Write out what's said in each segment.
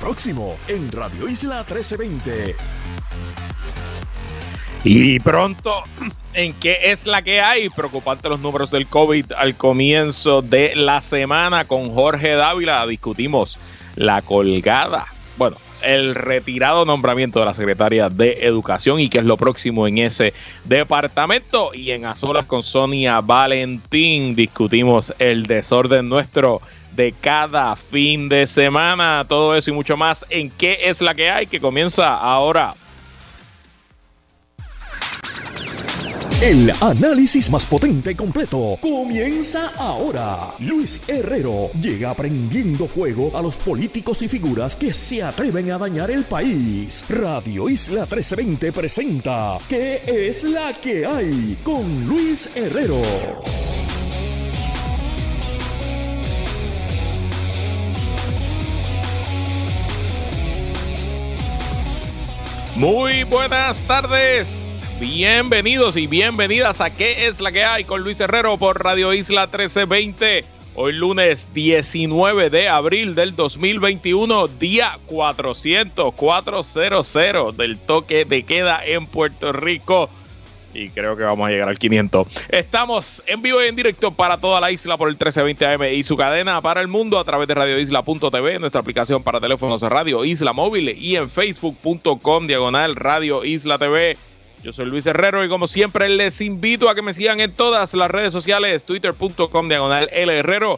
próximo en Radio Isla 1320. Y pronto, ¿en qué es la que hay? Preocupantes los números del COVID al comienzo de la semana. Con Jorge Dávila discutimos la colgada, bueno, el retirado nombramiento de la secretaria de Educación y qué es lo próximo en ese departamento. Y en A Solas con Sonia Valentín discutimos el desorden nuestro de cada fin de semana. Todo eso y mucho más en qué es la que hay, que comienza ahora. El análisis más potente y completo comienza ahora. Luis Herrero llega prendiendo fuego a los políticos y figuras que se atreven a dañar el país. Radio Isla 1320 presenta ¿Qué es la que hay? Con Luis Herrero. Muy buenas tardes. Bienvenidos y bienvenidas a ¿Qué es la que hay? Con Luis Herrero por Radio Isla 1320. Hoy lunes 19 de abril del 2021, día 400 del toque de queda en Puerto Rico. Y creo que vamos a llegar al 500. Estamos en vivo y en directo para toda la isla por el 1320 AM y su cadena para el mundo a través de radioisla.tv, nuestra aplicación para teléfonos Radio Isla Móvil y en facebook.com/Radio Isla TV. Yo soy Luis Herrero y como siempre les invito a que me sigan en todas las redes sociales, twitter.com/LHerrero,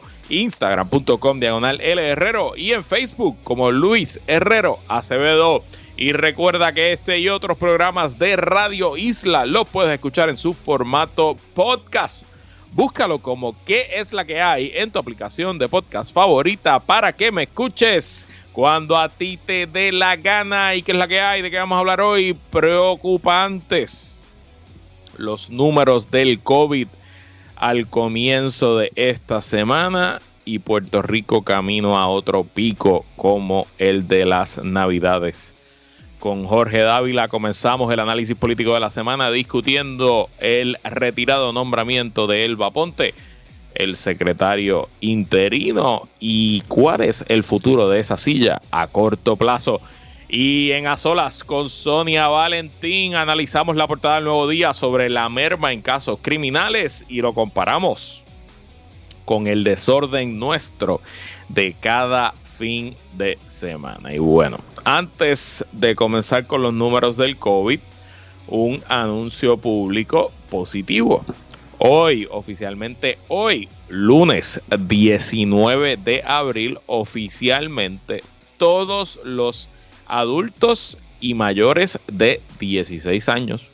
instagram.com/LHerrero y en Facebook como Luis Herrero Acevedo. Y recuerda que este y otros programas de Radio Isla los puedes escuchar en su formato podcast. Búscalo como ¿Qué es la que hay? En tu aplicación de podcast favorita para que me escuches cuando a ti te dé la gana. ¿Y qué es la que hay? ¿De qué vamos a hablar hoy? Preocupantes los números del COVID al comienzo de esta semana y Puerto Rico camino a otro pico como el de las Navidades. Con Jorge Dávila comenzamos el análisis político de la semana discutiendo el retirado nombramiento de Elba Ponte, el secretario interino, y cuál es el futuro de esa silla a corto plazo. Y en A Solas con Sonia Valentín analizamos la portada del Nuevo Día sobre la merma en casos criminales y lo comparamos con el desorden nuestro de cada fin de semana. Y bueno, antes de comenzar con los números del COVID, un anuncio público positivo. Hoy, oficialmente hoy, lunes 19 de abril, oficialmente todos los adultos y mayores de 16 años,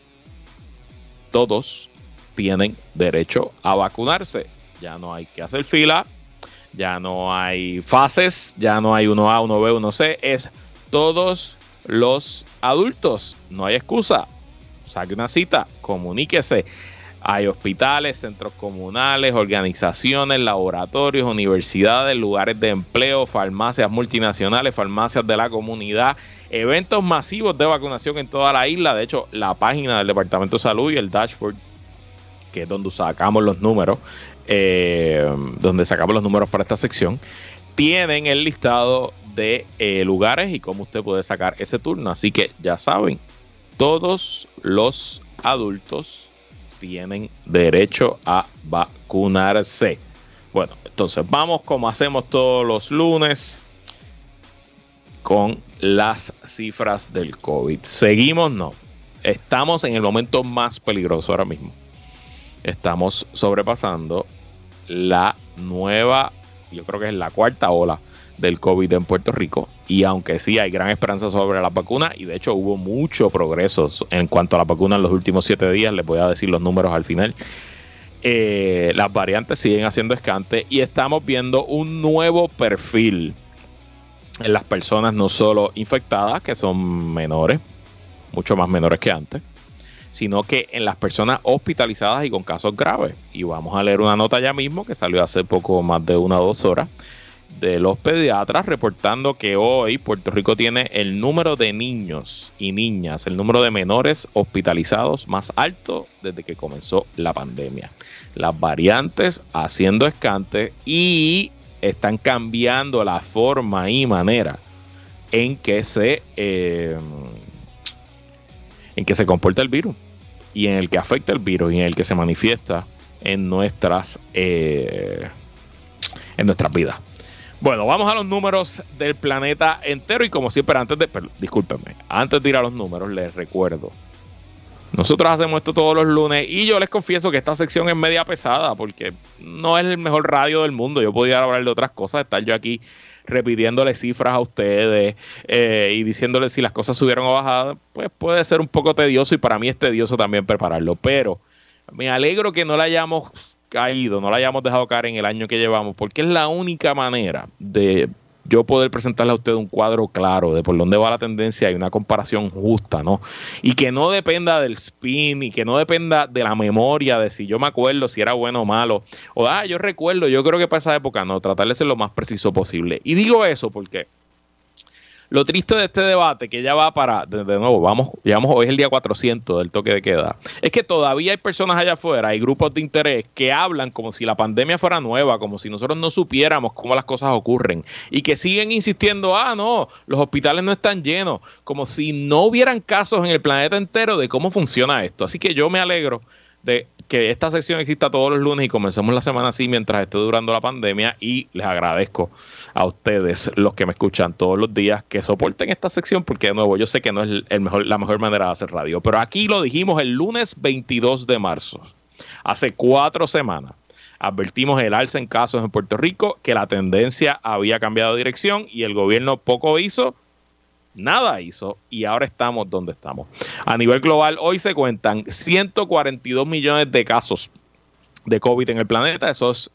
todos tienen derecho a vacunarse. Ya no hay que hacer fila, ya no hay fases, ya no hay 1A, 1B, 1C, es todos los adultos. No hay excusa. Saque una cita, comuníquese. Hay hospitales, centros comunales, organizaciones, laboratorios, universidades, lugares de empleo, farmacias multinacionales, farmacias de la comunidad, eventos masivos de vacunación en toda la isla. De hecho, la página del Departamento de Salud y el dashboard, que es donde sacamos los números, para esta sección, tienen el listado de lugares y cómo usted puede sacar ese turno. Así que ya saben, todos los adultos tienen derecho a vacunarse. Bueno, entonces vamos como hacemos todos los lunes con las cifras del COVID. Seguimos, no. Estamos en el momento más peligroso ahora mismo. Estamos sobrepasando la nueva, yo creo que es la cuarta ola del COVID en Puerto Rico, y aunque sí hay gran esperanza sobre la vacuna, y de hecho hubo mucho progreso en cuanto a la vacuna en los últimos 7 días, les voy a decir los números al final, las variantes siguen haciendo escante y estamos viendo un nuevo perfil en las personas no solo infectadas, que son menores, mucho más menores que antes, sino que en las personas hospitalizadas y con casos graves. Y vamos a leer una nota ya mismo que salió hace poco más de 1 o 2 horas de los pediatras reportando que hoy Puerto Rico tiene el número de niños y niñas, el número de menores hospitalizados más alto desde que comenzó la pandemia. Las variantes haciendo escante y están cambiando la forma y manera en que se comporta el virus y en el que afecta el virus y en el que se manifiesta en nuestras vidas. Bueno, vamos a los números del planeta entero y como siempre antes de ir a los números les recuerdo, nosotros hacemos esto todos los lunes y yo les confieso que esta sección es media pesada porque no es el mejor radio del mundo. Yo podía hablar de otras cosas, estar yo aquí repitiéndole cifras a ustedes y diciéndoles si las cosas subieron o bajaron, pues puede ser un poco tedioso y para mí es tedioso también prepararlo, pero me alegro que no la hayamos dejado caer en el año que llevamos, porque es la única manera de yo poder presentarle a usted un cuadro claro de por dónde va la tendencia y una comparación justa, ¿no? Y que no dependa del spin y que no dependa de la memoria de si yo me acuerdo si era bueno o malo, o yo recuerdo, yo creo que para esa época no, tratar de ser lo más preciso posible. Y digo eso porque lo triste de este debate, que ya va para, de nuevo, hoy es el día 400 del toque de queda, es que todavía hay personas allá afuera, hay grupos de interés que hablan como si la pandemia fuera nueva, como si nosotros no supiéramos cómo las cosas ocurren, y que siguen insistiendo, no, los hospitales no están llenos, como si no hubieran casos en el planeta entero de cómo funciona esto. Así que yo me alegro de que esta sección exista todos los lunes y comencemos la semana así mientras esté durando la pandemia, y les agradezco a ustedes, los que me escuchan todos los días, que soporten esta sección porque de nuevo yo sé que no es la mejor manera de hacer radio, pero aquí lo dijimos el lunes 22 de marzo, hace 4 semanas. Advertimos el alza en casos en Puerto Rico, que la tendencia había cambiado de dirección y el gobierno poco hizo, nada hizo, y ahora estamos donde estamos. A nivel global, hoy se cuentan 142 millones de casos de COVID en el planeta, esos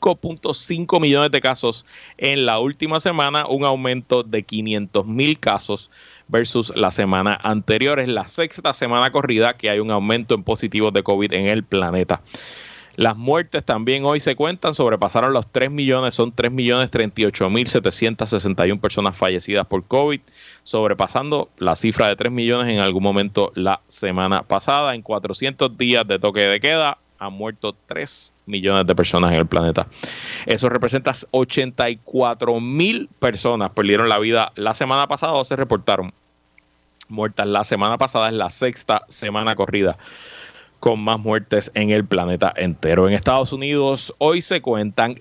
5.5 millones de casos en la última semana, un aumento de 500,000 casos versus la semana anterior. Es la 6ª semana corrida que hay un aumento en positivos de COVID en el planeta. Las muertes también hoy se cuentan, sobrepasaron los 3 millones, son 3.038.761 personas fallecidas por COVID, sobrepasando la cifra de 3 millones en algún momento la semana pasada. En 400 días de toque de queda han muerto 3 millones de personas en el planeta. Eso representa 84,000 personas perdieron la vida la semana pasada o se reportaron muertas la semana pasada. Es la 6ª semana corrida con más muertes en el planeta entero. En Estados Unidos hoy se cuentan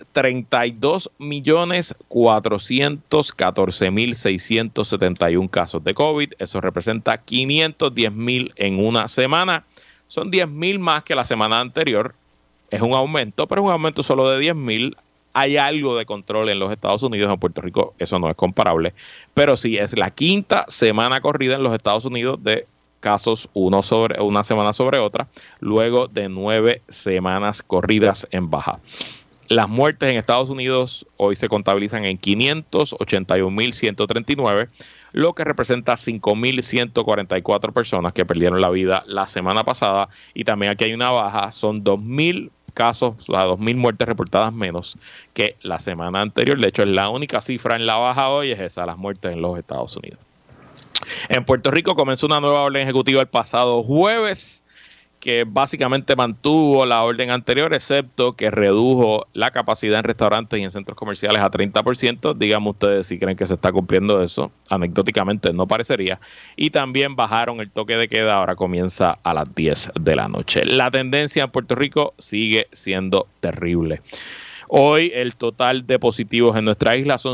32.414.671 casos de COVID. Eso representa 510,000 en una semana. Son 10,000 más que la semana anterior. Es un aumento, pero es un aumento solo de 10,000. Hay algo de control en los Estados Unidos. En Puerto Rico eso no es comparable. Pero sí, es la 5ª semana corrida en los Estados Unidos de casos una semana sobre otra, luego de 9 semanas corridas en baja. Las muertes en Estados Unidos hoy se contabilizan en 581,139, lo que representa 5,144 personas que perdieron la vida la semana pasada. Y también aquí hay una baja, son 2,000 casos, 2,000 muertes reportadas menos que la semana anterior. De hecho, es la única cifra en la baja hoy, es esa, las muertes en los Estados Unidos. En Puerto Rico comenzó una nueva orden ejecutiva el pasado jueves, que básicamente mantuvo la orden anterior, excepto que redujo la capacidad en restaurantes y en centros comerciales a 30%. Díganme ustedes si creen que se está cumpliendo eso. Anecdóticamente no parecería. Y también bajaron el toque de queda, ahora comienza a las 10 de la noche. La tendencia en Puerto Rico sigue siendo terrible. Hoy el total de positivos en nuestra isla son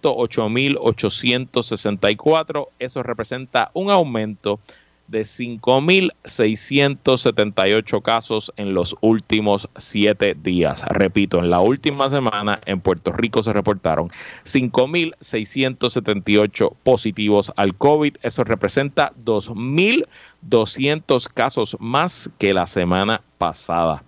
108,864. Eso representa un aumento de 5,678 casos en los últimos 7 días. Repito, en la última semana en Puerto Rico se reportaron 5,678 positivos al COVID. Eso representa 2,200 casos más que la semana pasada.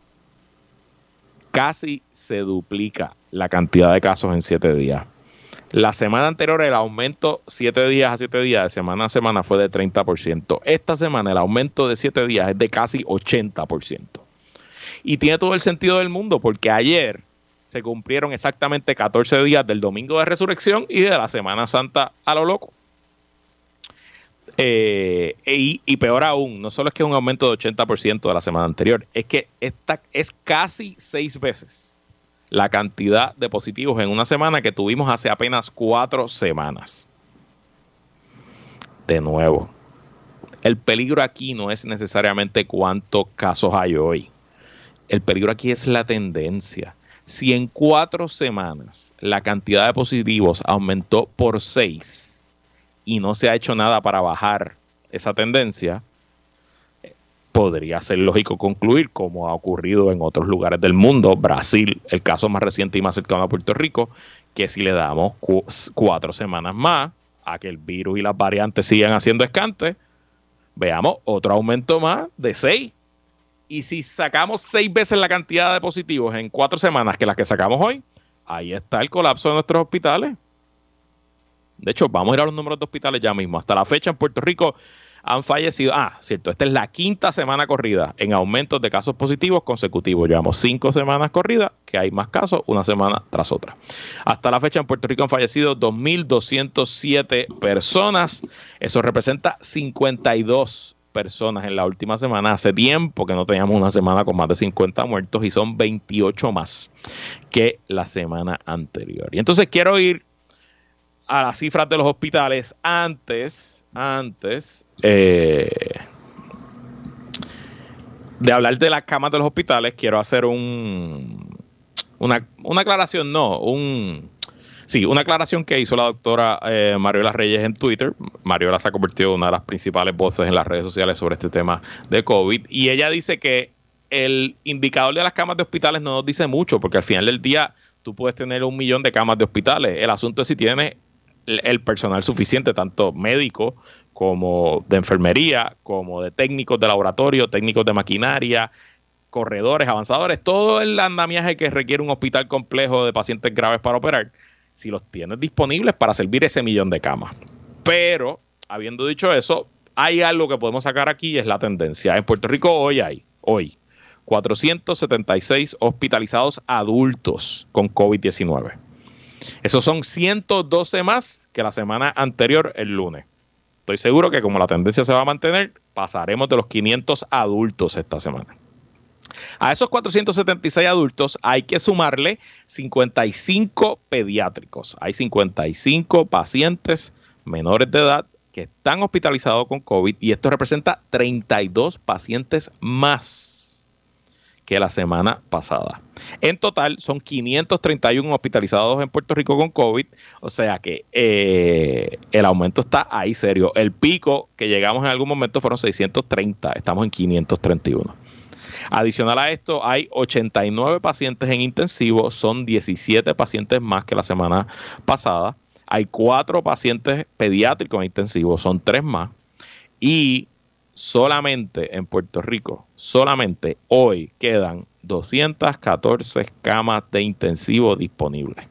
Casi se duplica la cantidad de casos en 7 días. La semana anterior el aumento 7 días a 7 días, de semana a semana, fue de 30%. Esta semana el aumento de 7 días es de casi 80%. Y tiene todo el sentido del mundo porque ayer se cumplieron exactamente 14 días del Domingo de Resurrección y de la Semana Santa a lo loco. Y peor aún, no solo es que es un aumento de 80% de la semana anterior, es que esta es casi 6 veces la cantidad de positivos en una semana que tuvimos hace apenas 4 semanas. de nuevo, el peligro aquí no es necesariamente cuántos casos hay hoy. El peligro aquí es la tendencia. Si en 4 semanas la cantidad de positivos aumentó por 6 y no se ha hecho nada para bajar esa tendencia, podría ser lógico concluir, como ha ocurrido en otros lugares del mundo, Brasil, el caso más reciente y más cercano a Puerto Rico, que si le damos 4 semanas más a que el virus y las variantes sigan haciendo escante, veamos otro aumento más de 6. Y si sacamos 6 veces la cantidad de positivos en 4 semanas que las que sacamos hoy, ahí está el colapso de nuestros hospitales. De hecho, vamos a ir a los números de hospitales ya mismo. Hasta la fecha en Puerto Rico han fallecido, cierto, esta es la 5ª semana corrida en aumentos de casos positivos consecutivos. Llevamos 5 semanas corridas, que hay más casos, una semana tras otra. Hasta la fecha en Puerto Rico han fallecido 2.207 personas. Eso representa 52 personas en la última semana. Hace tiempo que no teníamos una semana con más de 50 muertos y son 28 más que la semana anterior. Y entonces quiero ir a las cifras de los hospitales antes de hablar de las camas de los hospitales. Quiero hacer una aclaración, una aclaración que hizo la doctora Mariola Reyes en Twitter. Mariola se ha convertido en una de las principales voces en las redes sociales sobre este tema de COVID, y ella dice que el indicador de las camas de hospitales no nos dice mucho, porque al final del día tú puedes tener 1 millón de camas de hospitales. El asunto es si tienes el personal suficiente, tanto médico como de enfermería, como de técnicos de laboratorio, técnicos de maquinaria, corredores, avanzadores, todo el andamiaje que requiere un hospital complejo de pacientes graves para operar, si los tienes disponibles para servir ese 1 millón de camas. Pero, habiendo dicho eso, hay algo que podemos sacar aquí y es la tendencia. En Puerto Rico hoy hay 476 hospitalizados adultos con COVID-19. Esos son 112 más que la semana anterior, el lunes. Estoy seguro que como la tendencia se va a mantener, pasaremos de los 500 adultos esta semana. A esos 476 adultos hay que sumarle 55 pediátricos. Hay 55 pacientes menores de edad que están hospitalizados con COVID, y esto representa 32 pacientes más que la semana pasada. En total son 531 hospitalizados en Puerto Rico con COVID, o sea que el aumento está ahí serio. El pico que llegamos en algún momento fueron 630, estamos en 531. Adicional a esto, hay 89 pacientes en intensivo, son 17 pacientes más que la semana pasada. Hay 4 pacientes pediátricos en intensivo, son 3 más. Y solamente en Puerto Rico, solamente hoy quedan 214 camas de intensivo disponibles.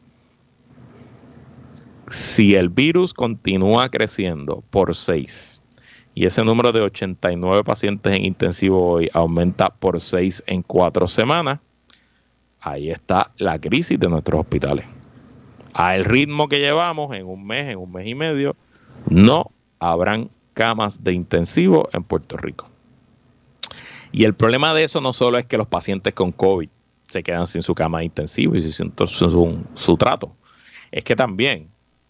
Si el virus continúa creciendo por 6 y ese número de 89 pacientes en intensivo hoy aumenta por 6 en 4 semanas, ahí está la crisis de nuestros hospitales. A el ritmo que llevamos, en un mes y medio, no habrán camas de intensivo en Puerto Rico. Y el problema de eso no solo es que los pacientes con COVID se quedan sin su cama de intensivo y sin su trato, es que también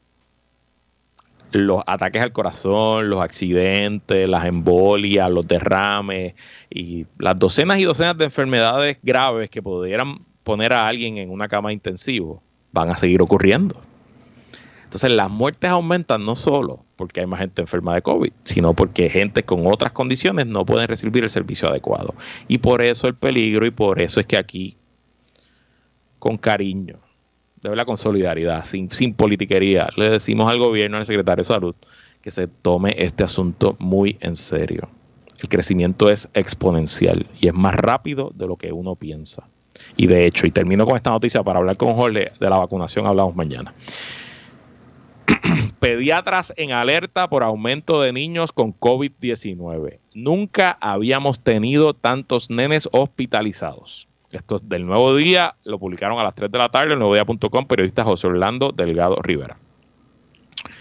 los ataques al corazón, los accidentes, las embolias, los derrames y las docenas y docenas de enfermedades graves que pudieran poner a alguien en una cama de intensivo van a seguir ocurriendo. Entonces las muertes aumentan no solo porque hay más gente enferma de COVID, sino porque gente con otras condiciones no pueden recibir el servicio adecuado. Y por eso el peligro, y por eso es que aquí, con cariño, de verdad con solidaridad, sin politiquería, le decimos al gobierno, al secretario de Salud, que se tome este asunto muy en serio. El crecimiento es exponencial y es más rápido de lo que uno piensa. Y de hecho, y termino con esta noticia para hablar con Jorge de la vacunación, hablamos mañana. Pediatras en alerta por aumento de niños con COVID-19. Nunca habíamos tenido tantos nenes hospitalizados. Esto es del Nuevo Día, lo publicaron a las 3 de la tarde en nuevodía.com, periodista José Orlando Delgado Rivera.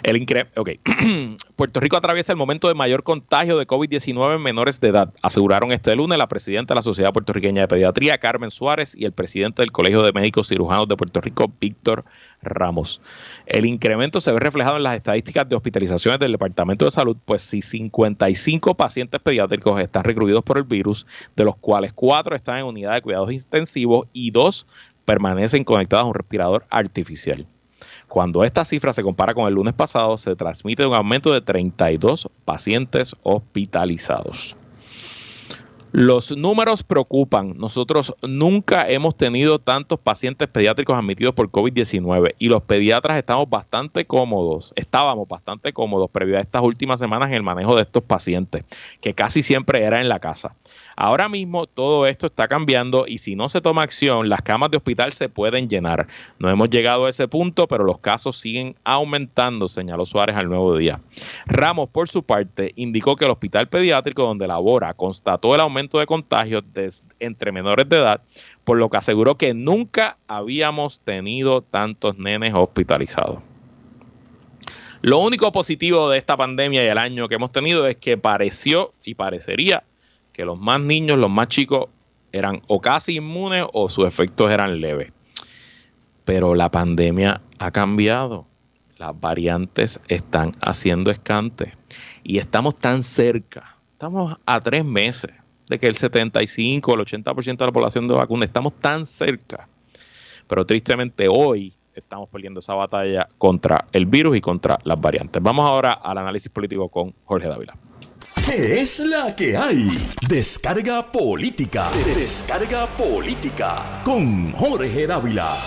Puerto Rico atraviesa el momento de mayor contagio de COVID-19 en menores de edad, aseguraron este lunes la presidenta de la Sociedad Puertorriqueña de Pediatría, Carmen Suárez, y el presidente del Colegio de Médicos Cirujanos de Puerto Rico, Víctor Ramos. El incremento se ve reflejado en las estadísticas de hospitalizaciones del Departamento de Salud, pues si 55 pacientes pediátricos están recluidos por el virus, de los cuales 4 están en unidad de cuidados intensivos y 2 permanecen conectados a un respirador artificial. Cuando esta cifra se compara con el lunes pasado, se transmite un aumento de 32 pacientes hospitalizados. Los números preocupan. Nosotros nunca hemos tenido tantos pacientes pediátricos admitidos por COVID-19 y los pediatras estábamos bastante cómodos previo a estas últimas semanas en el manejo de estos pacientes, que casi siempre era en la casa. Ahora mismo todo esto está cambiando y si no se toma acción, las camas de hospital se pueden llenar. No hemos llegado a ese punto, pero los casos siguen aumentando, señaló Suárez al Nuevo Día. Ramos, por su parte, indicó que el hospital pediátrico donde labora constató el aumento de contagios entre menores de edad, por lo que aseguró que nunca habíamos tenido tantos nenes hospitalizados. Lo único positivo de esta pandemia y el año que hemos tenido es que pareció y parecería que los más niños, los más chicos, eran o casi inmunes o sus efectos eran leves. Pero la pandemia ha cambiado. Las variantes están haciendo escante. Y estamos tan cerca. Estamos a 3 meses de que el 75 o el 80% de la población de vacuna. Estamos tan cerca. Pero tristemente hoy estamos perdiendo esa batalla contra el virus y contra las variantes. Vamos ahora al análisis político con Jorge Dávila. ¿Qué es la que hay? Descarga política. Descarga política con Jorge Dávila.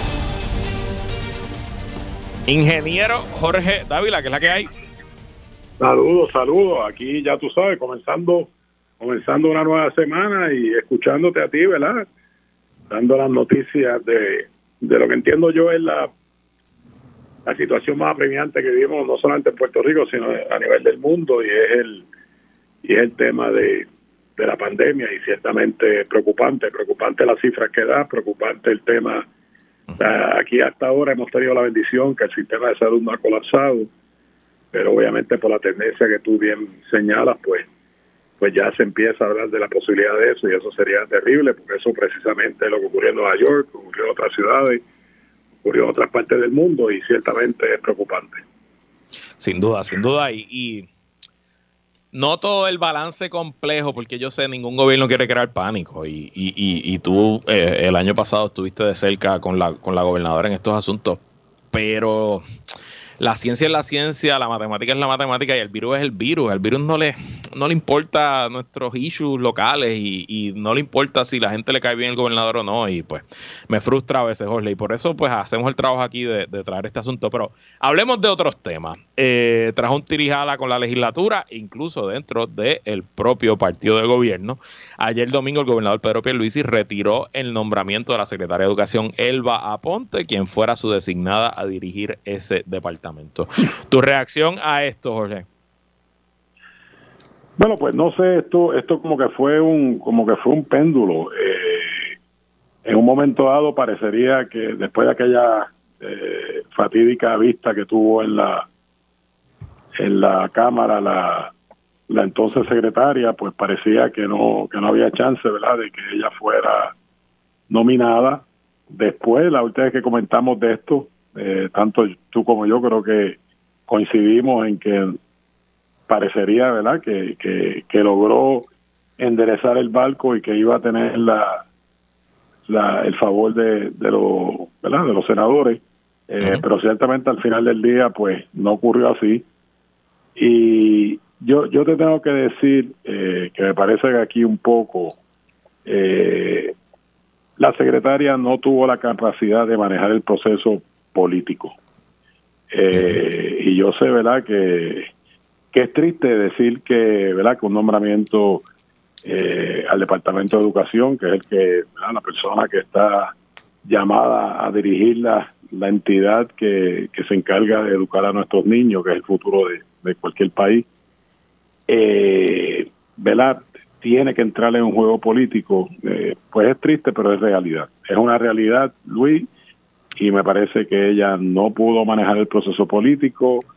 Ingeniero Jorge Dávila, ¿qué es la que hay? Saludos. Aquí ya tú sabes, comenzando una nueva semana y escuchándote a ti, ¿verdad? Dando las noticias de lo que entiendo yo es la situación más apremiante que vivimos no solamente en Puerto Rico, sino a nivel del mundo, y es el tema de la pandemia, y ciertamente preocupante las cifras que da, preocupante el tema. Aquí hasta ahora hemos tenido la bendición que el sistema de salud no ha colapsado, pero obviamente por la tendencia que tú bien señalas, pues ya se empieza a hablar de la posibilidad de eso, y eso sería terrible, porque eso precisamente es lo que ocurrió en Nueva York, ocurrió en otras ciudades, ocurrió en otras partes del mundo, y ciertamente es preocupante. Sin duda, y no todo el balance complejo, porque yo sé, ningún gobierno quiere crear pánico, y tú el año pasado estuviste de cerca con la gobernadora en estos asuntos, pero la ciencia es la ciencia, la matemática es la matemática y el virus es el virus. El virus no le importa nuestros issues locales y no le importa si la gente le cae bien el gobernador o no, y pues me frustra a veces, Jorge, y por eso pues hacemos el trabajo aquí de traer este asunto. Pero hablemos de otros temas. Tras un tirijala con la legislatura, incluso dentro del propio partido de gobierno, ayer domingo el gobernador Pedro Pierluisi retiró el nombramiento de la secretaria de Educación Elba Aponte, quien fuera su designada a dirigir ese departamento. ¿Tu reacción a esto, Jorge? Bueno, pues no sé, esto como que fue un péndulo. En un momento dado parecería que después de aquella fatídica vista que tuvo en la Cámara la entonces secretaria, pues parecía que no había chance, ¿verdad?, de que ella fuera nominada. Después, la última vez que comentamos de esto, tanto tú como yo creo que coincidimos en que parecería, ¿verdad?, que logró enderezar el barco y que iba a tener el favor de los senadores, pero ciertamente al final del día pues no ocurrió así. Y yo te tengo que decir que me parece que aquí un poco la secretaria no tuvo la capacidad de manejar el proceso político. Y yo sé, ¿verdad?, que es triste decir que, ¿verdad?, que un nombramiento al Departamento de Educación, que es el que, ¿verdad?, la persona que está llamada a dirigir la entidad que se encarga de educar a nuestros niños, que es el futuro de cualquier país, ¿verdad?, tiene que entrar en un juego político, pues es triste, pero es realidad. Es una realidad, Luis, y me parece que ella no pudo manejar el proceso político.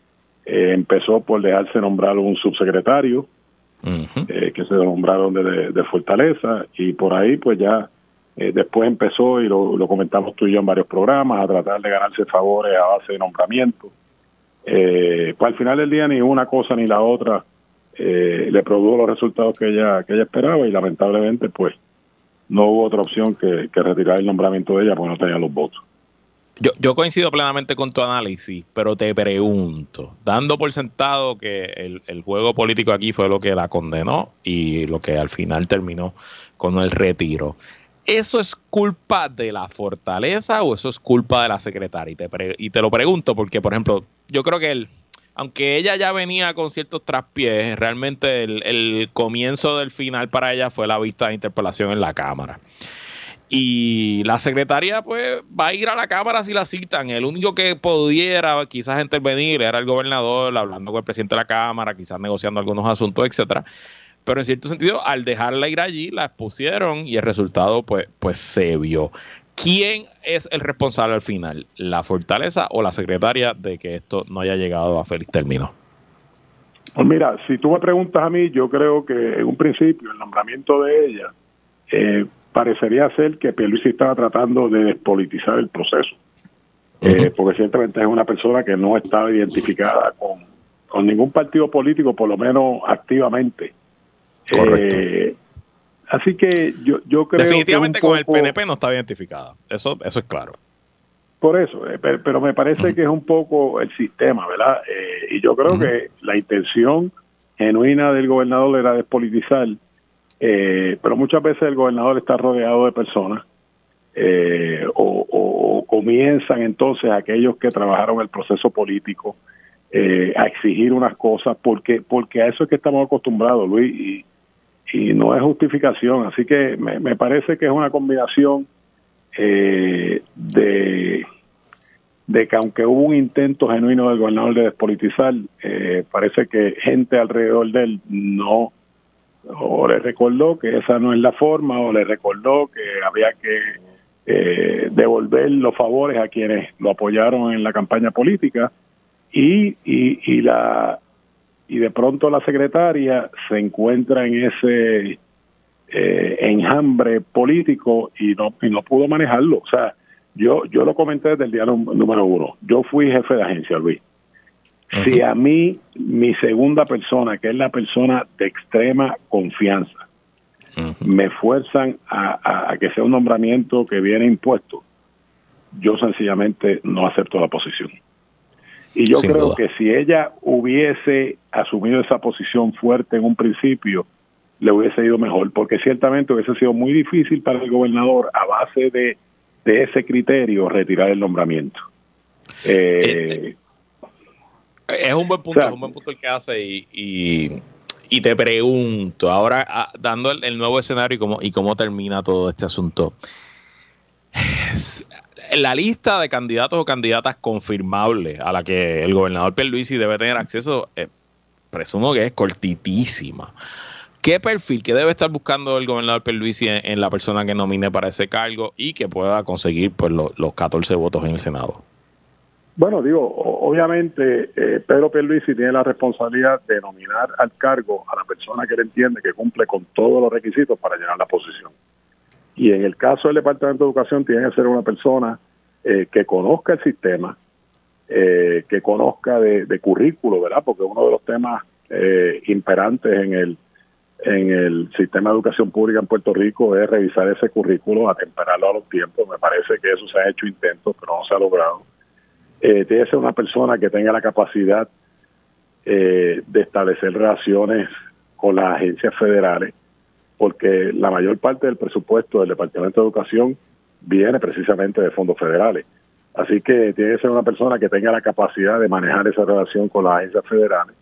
empezó por dejarse nombrar un subsecretario, que se nombraron de Fortaleza, y por ahí pues ya después empezó, y lo comentamos tú y yo en varios programas, a tratar de ganarse favores a base de nombramiento. Pues al final del día ni una cosa ni la otra le produjo los resultados que ella esperaba, y lamentablemente pues no hubo otra opción que retirar el nombramiento de ella porque no tenía los votos. Yo coincido plenamente con tu análisis, pero te pregunto, dando por sentado que el juego político aquí fue lo que la condenó y lo que al final terminó con el retiro, ¿eso es culpa de la Fortaleza o eso es culpa de la secretaria? Y te lo pregunto porque, por ejemplo, yo creo que aunque ella ya venía con ciertos traspiés, realmente el comienzo del final para ella fue la vista de interpelación en la Cámara. Y la secretaria pues va a ir a la Cámara si la citan. El único que pudiera quizás intervenir era el gobernador, hablando con el presidente de la Cámara, quizás negociando algunos asuntos, etcétera. Pero en cierto sentido, al dejarla ir allí, la expusieron y el resultado pues se vio. ¿Quién es el responsable al final? ¿La Fortaleza o la secretaria de que esto no haya llegado a feliz término? Pues mira, si tú me preguntas a mí, yo creo que en un principio el nombramiento de ella parecería ser que Pierluisi estaba tratando de despolitizar el proceso, porque ciertamente es una persona que no estaba identificada con ningún partido político, por lo menos activamente. Correcto. Así que yo creo definitivamente que con el PNP no estaba identificada, eso es claro. Por eso, pero me parece que es un poco el sistema, ¿verdad? Y yo creo que la intención genuina del gobernador era despolitizar, pero muchas veces el gobernador está rodeado de personas o comienzan entonces aquellos que trabajaron el proceso político a exigir unas cosas porque a eso es que estamos acostumbrados, Luis, y no es justificación. Así que me parece que es una combinación de que aunque hubo un intento genuino del gobernador de despolitizar, parece que gente alrededor de él no, o le recordó que esa no es la forma, o le recordó que había que devolver los favores a quienes lo apoyaron en la campaña política, y de pronto la secretaria se encuentra en ese enjambre político y no pudo manejarlo. O sea, yo lo comenté desde el día número 1. Yo fui jefe de agencia, Luis. Si a mí, mi segunda persona, que es la persona de extrema confianza, me fuerzan a que sea un nombramiento que viene impuesto, yo sencillamente no acepto la posición. Y yo creo que si ella hubiese asumido esa posición fuerte en un principio, le hubiese ido mejor, porque ciertamente hubiese sido muy difícil para el gobernador, a base de ese criterio, retirar el nombramiento. Es un buen punto, es un buen punto el que hace, y te pregunto, ahora dando el nuevo escenario y cómo termina todo este asunto. La lista de candidatos o candidatas confirmables a la que el gobernador Pierluisi debe tener acceso, presumo que es cortitísima. ¿Qué perfil, qué debe estar buscando el gobernador Pierluisi en la persona que nomine para ese cargo y que pueda conseguir pues los 14 votos en el Senado? Bueno, obviamente Pedro Pierluisi tiene la responsabilidad de nominar al cargo a la persona que él entiende que cumple con todos los requisitos para llenar la posición. Y en el caso del Departamento de Educación tiene que ser una persona que conozca el sistema, que conozca de currículo, ¿verdad? Porque uno de los temas imperantes en el sistema de educación pública en Puerto Rico es revisar ese currículo, atemperarlo a los tiempos. Me parece que eso se ha hecho intentos, pero no se ha logrado. Tiene que ser una persona que tenga la capacidad de establecer relaciones con las agencias federales, porque la mayor parte del presupuesto del Departamento de Educación viene precisamente de fondos federales. Así que tiene que ser una persona que tenga la capacidad de manejar esa relación con las agencias federales.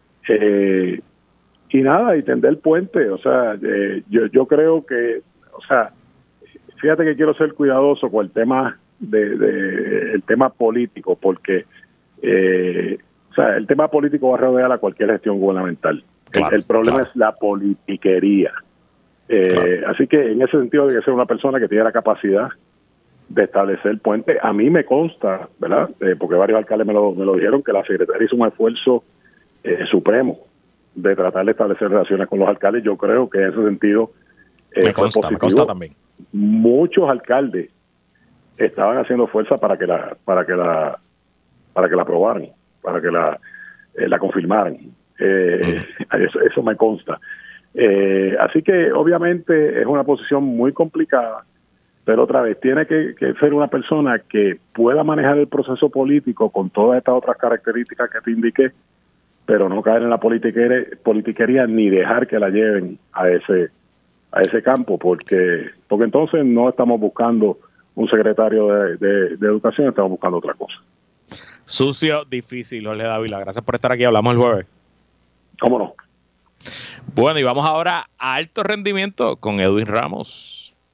Y tender el puente. O sea, yo creo que, o sea, fíjate que quiero ser cuidadoso con el tema el tema político, porque o sea, el tema político va a rodear a cualquier gestión gubernamental. Claro, el problema es la politiquería. Así que en ese sentido debe ser una persona que tiene la capacidad de establecer puentes. A mí me consta, ¿verdad? Porque varios alcaldes me lo dijeron, que la secretaria hizo un esfuerzo supremo de tratar de establecer relaciones con los alcaldes. Yo creo que en ese sentido me consta también. Muchos alcaldes estaban haciendo fuerza para que la aprobaran, para que la confirmaran. Eso me consta. Así que obviamente es una posición muy complicada, pero otra vez tiene que ser una persona que pueda manejar el proceso político con todas estas otras características que te indiqué, pero no caer en la politiquería ni dejar que la lleven a ese campo, porque entonces no estamos buscando un secretario de educación, estamos buscando otra cosa. Sucio, difícil, Jorge Dávila. Gracias por estar aquí. Hablamos el jueves. ¿Cómo no? Bueno, y vamos ahora a alto rendimiento con Edwin Ramos.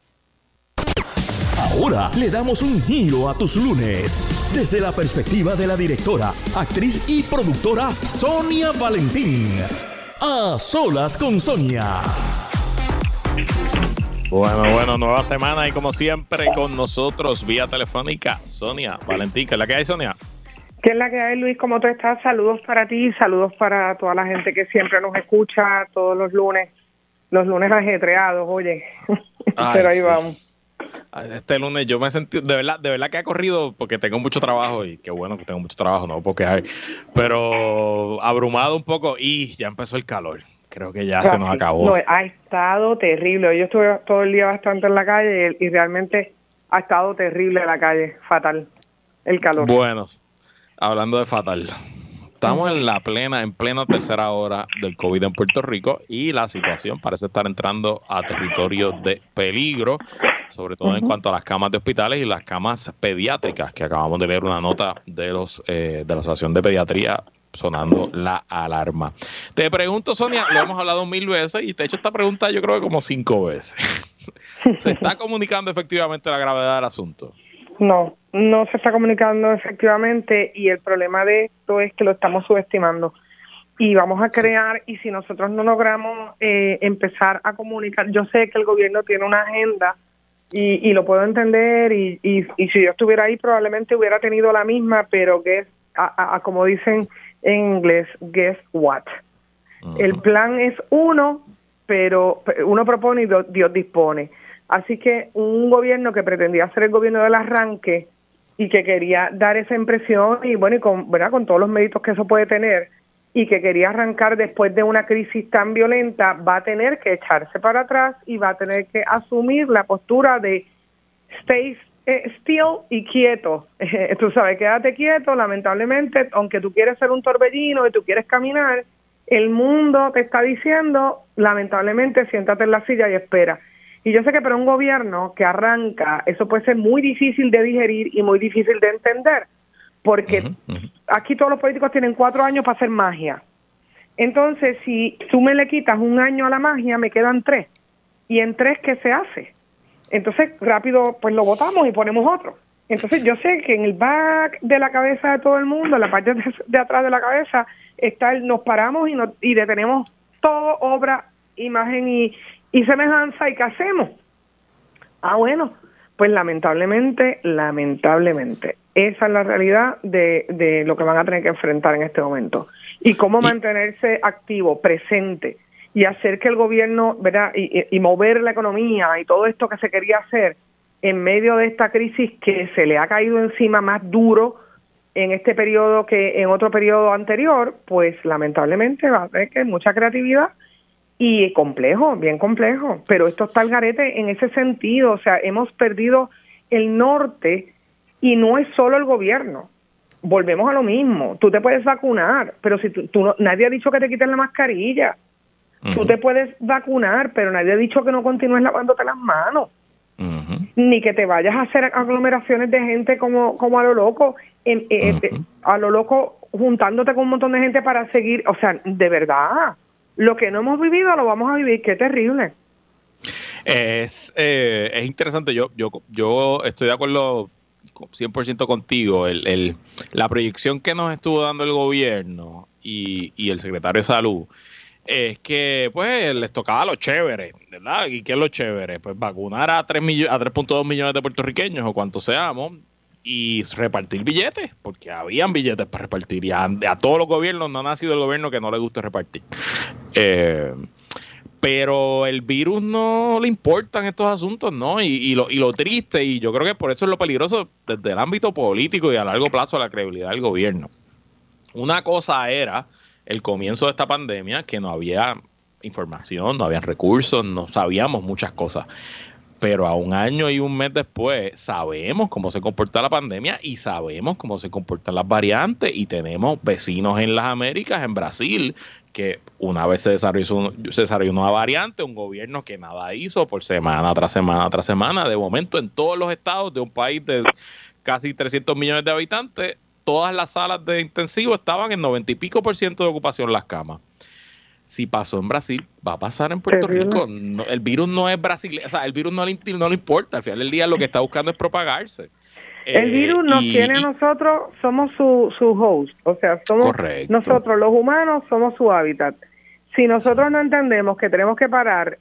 Ahora le damos un giro a tus lunes desde la perspectiva de la directora, actriz y productora Sonia Valentín. A solas con Sonia. Bueno, nueva semana y como siempre con nosotros vía telefónica Sonia Valentín. ¿Qué es la que hay, Sonia? ¿Qué es la que hay, Luis? ¿Cómo tú estás? Saludos para ti, saludos para toda la gente que siempre nos escucha todos los lunes ajetreados, oye. Pero ahí sí. Vamos. Este lunes yo me sentí, de verdad que ha corrido porque tengo mucho trabajo y qué bueno que tengo mucho trabajo, no porque hay, pero abrumado un poco y ya empezó el calor. Creo que ya se nos acabó. No, ha estado terrible. Yo estuve todo el día bastante en la calle y realmente ha estado terrible la calle, fatal, el calor. Bueno, hablando de fatal, estamos en plena tercera hora del COVID en Puerto Rico y la situación parece estar entrando a territorio de peligro, sobre todo en cuanto a las camas de hospitales y las camas pediátricas, que acabamos de leer una nota de la Asociación de Pediatría sonando la alarma. Te pregunto, Sonia, lo hemos hablado 1000 veces y te he hecho esta pregunta yo creo que como 5 veces. ¿Se está comunicando efectivamente la gravedad del asunto? No se está comunicando efectivamente y el problema de esto es que lo estamos subestimando y vamos a crear, y si nosotros no logramos empezar a comunicar, yo sé que el gobierno tiene una agenda y lo puedo entender y si yo estuviera ahí probablemente hubiera tenido la misma, pero que es, como dicen en inglés, guess what? El plan es uno, pero uno propone y Dios dispone. Así que un gobierno que pretendía ser el gobierno del arranque y que quería dar esa impresión y bueno, y con todos los méritos que eso puede tener, y que quería arrancar después de una crisis tan violenta, va a tener que echarse para atrás y va a tener que asumir la postura de stay still y quieto. Tú sabes, quédate quieto, lamentablemente, aunque tú quieres ser un torbellino y tú quieres caminar, el mundo te está diciendo, lamentablemente, siéntate en la silla y espera. Y yo sé que para un gobierno que arranca, eso puede ser muy difícil de digerir y muy difícil de entender, porque aquí todos los políticos tienen 4 años para hacer magia. Entonces, si tú me le quitas 1 año a la magia, me quedan 3. ¿Y en 3 qué se hace? Entonces, rápido, pues lo votamos y ponemos otro. Entonces, yo sé que en el back de la cabeza de todo el mundo, en la parte de atrás de la cabeza, está nos paramos y detenemos todo, obra, imagen y semejanza, ¿y qué hacemos? Bueno, pues lamentablemente, esa es la realidad de lo que van a tener que enfrentar en este momento. Y cómo mantenerse activo, presente, y hacer que el gobierno, ¿verdad? Y mover la economía y todo esto que se quería hacer en medio de esta crisis que se le ha caído encima más duro en este periodo que en otro periodo anterior, pues lamentablemente va a tener que mucha creatividad y complejo, bien complejo, pero esto está al garete en ese sentido. O sea, hemos perdido el norte y no es solo el gobierno. Volvemos a lo mismo. Tú te puedes vacunar, pero si nadie ha dicho que te quiten la mascarilla. Tú te puedes vacunar, pero nadie ha dicho que no continúes lavándote las manos. Ni que te vayas a hacer aglomeraciones de gente como a lo loco, a lo loco juntándote con un montón de gente para seguir. O sea, de verdad, lo que no hemos vivido lo vamos a vivir. Qué terrible. Es interesante. Yo estoy de acuerdo 100% contigo. La proyección que nos estuvo dando el gobierno y el secretario de Salud es que pues les tocaba lo chévere, ¿verdad? ¿Y qué es lo chévere? Pues vacunar a 3.2 millones de puertorriqueños o cuantos seamos y repartir billetes, porque habían billetes para repartir y a todos los gobiernos, no ha nacido el gobierno que no le guste repartir. Pero el virus no le importan estos asuntos, ¿no? Y lo triste, y yo creo que por eso es lo peligroso desde el ámbito político y a largo plazo la credibilidad del gobierno. Una cosa era el comienzo de esta pandemia, que no había información, no había recursos, no sabíamos muchas cosas. Pero a un año y un mes después sabemos cómo se comporta la pandemia y sabemos cómo se comportan las variantes y tenemos vecinos en las Américas, en Brasil, que una vez se desarrolló una variante, un gobierno que nada hizo por semana tras semana tras semana. De momento en todos los estados de un país de casi 300 millones de habitantes, todas las salas de intensivo estaban en 90 y pico % de ocupación las camas. Si pasó en Brasil, va a pasar en Puerto Rico. No, el virus no es brasileño, o sea, el virus no le importa. Al final del día lo que está buscando es propagarse. El virus nos tiene a nosotros, somos su host, o sea, somos correcto. Nosotros los humanos somos su hábitat. Si nosotros no entendemos que tenemos que parar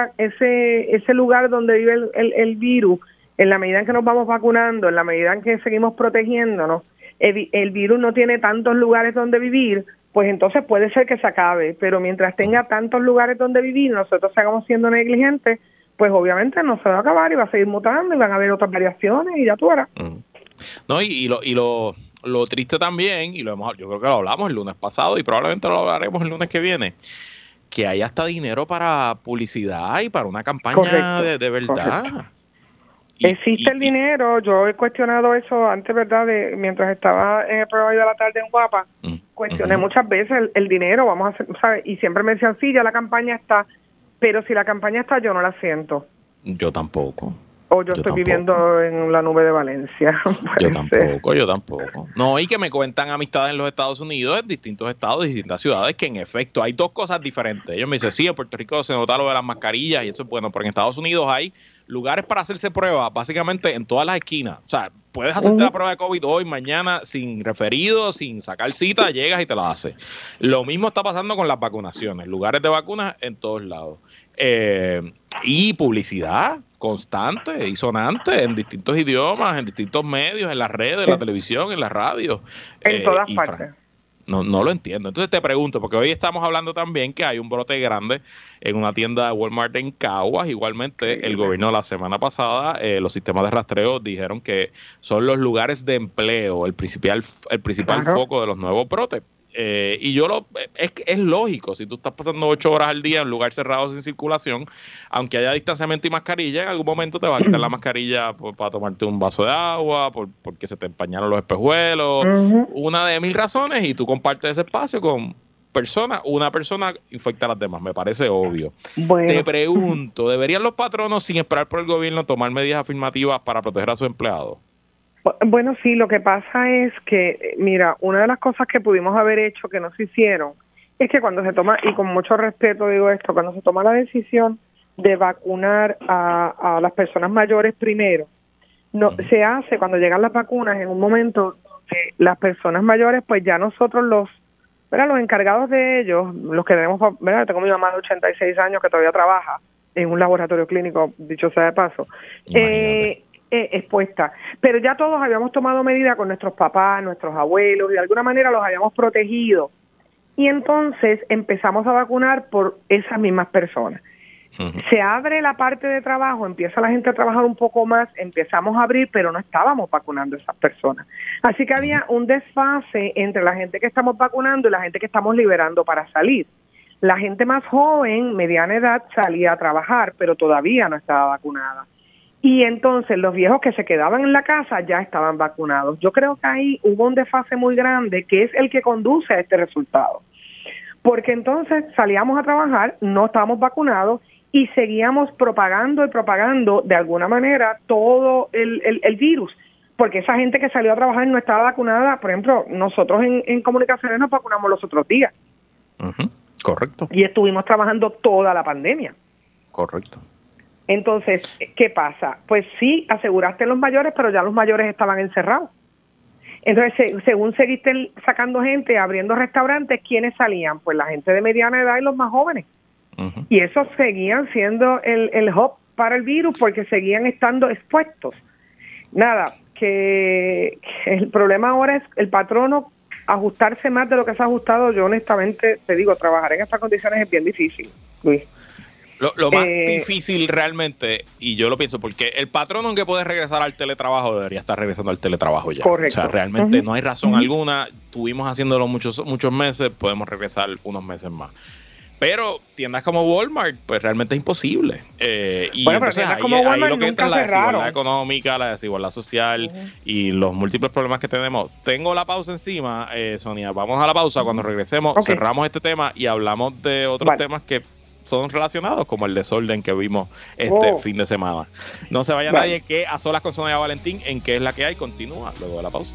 ese lugar donde vive el virus, en la medida en que nos vamos vacunando, en la medida en que seguimos protegiéndonos, el virus no tiene tantos lugares donde vivir, pues entonces puede ser que se acabe, pero mientras tenga tantos lugares donde vivir, nosotros sigamos siendo negligentes, pues obviamente no se va a acabar y va a seguir mutando y van a haber otras variaciones y ya tú verás. No, y lo triste también, yo creo que lo hablamos el lunes pasado y probablemente lo hablaremos el lunes que viene, que hay hasta dinero para publicidad y para una campaña de verdad. Correcto. Existe el dinero, yo he cuestionado eso antes, ¿verdad? Mientras estaba en el programa de la tarde en Guapa, cuestioné muchas veces el dinero, vamos a hacer, ¿sabes? Y siempre me decían, sí, ya la campaña está, pero si la campaña está, yo no la siento. Yo tampoco. O yo estoy viviendo en la nube de Valencia. Yo tampoco. No, y que me cuentan amistades en los Estados Unidos, en distintos estados, distintas ciudades, que en efecto hay dos cosas diferentes. Ellos me dicen, sí, en Puerto Rico se nota lo de las mascarillas y eso es bueno, pero en Estados Unidos hay lugares para hacerse pruebas, básicamente en todas las esquinas. O sea, puedes hacerte la prueba de COVID hoy, mañana, sin referido, sin sacar cita, llegas y te la haces. Lo mismo está pasando con las vacunaciones, lugares de vacunas en todos lados. Y publicidad constante y sonante en distintos idiomas, en distintos medios, en las redes, en la televisión, en la radio. En todas partes. No lo entiendo. Entonces te pregunto, porque hoy estamos hablando también que hay un brote grande en una tienda de Walmart en Caguas. Igualmente, el gobierno la semana pasada, los sistemas de rastreo dijeron que son los lugares de empleo el principal foco de los nuevos brotes. Y es lógico, si tú estás pasando 8 horas al día en un lugar cerrado sin circulación, aunque haya distanciamiento y mascarilla, en algún momento te va a quitar la mascarilla para tomarte un vaso de agua, porque se te empañaron los espejuelos, una de 1000 razones, y tú compartes ese espacio con una persona infecta a las demás, me parece obvio. Bueno. Te pregunto, ¿deberían los patronos, sin esperar por el gobierno, tomar medidas afirmativas para proteger a sus empleados? Bueno, sí, lo que pasa es que, mira, una de las cosas que pudimos haber hecho que no se hicieron es que cuando se toma, y con mucho respeto digo esto, cuando se toma la decisión de vacunar a las personas mayores primero, se hace cuando llegan las vacunas en un momento donde las personas mayores, pues ya nosotros los encargados de ellos, los que tenemos, ¿verdad? Tengo mi mamá de 86 años que todavía trabaja en un laboratorio clínico, dicho sea de paso, expuesta, pero ya todos habíamos tomado medidas con nuestros papás, nuestros abuelos, y de alguna manera los habíamos protegido, y entonces empezamos a vacunar por esas mismas personas. Se abre la parte de trabajo, empieza la gente a trabajar un poco más, empezamos a abrir, pero no estábamos vacunando a esas personas. Así que había un desfase entre la gente que estamos vacunando y la gente que estamos liberando para salir. La gente más joven, mediana edad, salía a trabajar, pero todavía no estaba vacunada. Y entonces los viejos que se quedaban en la casa ya estaban vacunados. Yo creo que ahí hubo un desfase muy grande que es el que conduce a este resultado. Porque entonces salíamos a trabajar, no estábamos vacunados y seguíamos propagando de alguna manera todo el virus. Porque esa gente que salió a trabajar no estaba vacunada. Por ejemplo, nosotros en Comunicaciones nos vacunamos los otros días. Correcto. Y estuvimos trabajando toda la pandemia. Correcto. Entonces, ¿qué pasa? Pues sí, aseguraste a los mayores, pero ya los mayores estaban encerrados. Entonces, según seguiste sacando gente, abriendo restaurantes, ¿quiénes salían? Pues la gente de mediana edad y los más jóvenes. Uh-huh. Y esos seguían siendo el hub para el virus porque seguían estando expuestos. Nada, que el problema ahora es el patrono ajustarse más de lo que se ha ajustado. Yo honestamente te digo, trabajar en estas condiciones es bien difícil, Luis. Lo más difícil realmente, y yo lo pienso, porque el patrón, aunque puede regresar al teletrabajo, debería estar regresando al teletrabajo ya. Correcto. O sea, realmente no hay razón alguna. Tuvimos haciéndolo muchos meses, podemos regresar unos meses más. Pero tiendas como Walmart, pues realmente es imposible. Y bueno, entonces ahí lo que entra es la desigualdad económica, la desigualdad social y los múltiples problemas que tenemos. Tengo la pausa encima, Sonia. Vamos a la pausa. Cuando regresemos, cerramos este tema y hablamos de otros temas que son relacionados, como el desorden que vimos este fin de semana. No se vaya nadie, que A Solas con Sonia Valentín, en ¿Qué es la que hay? Continúa luego de la pausa.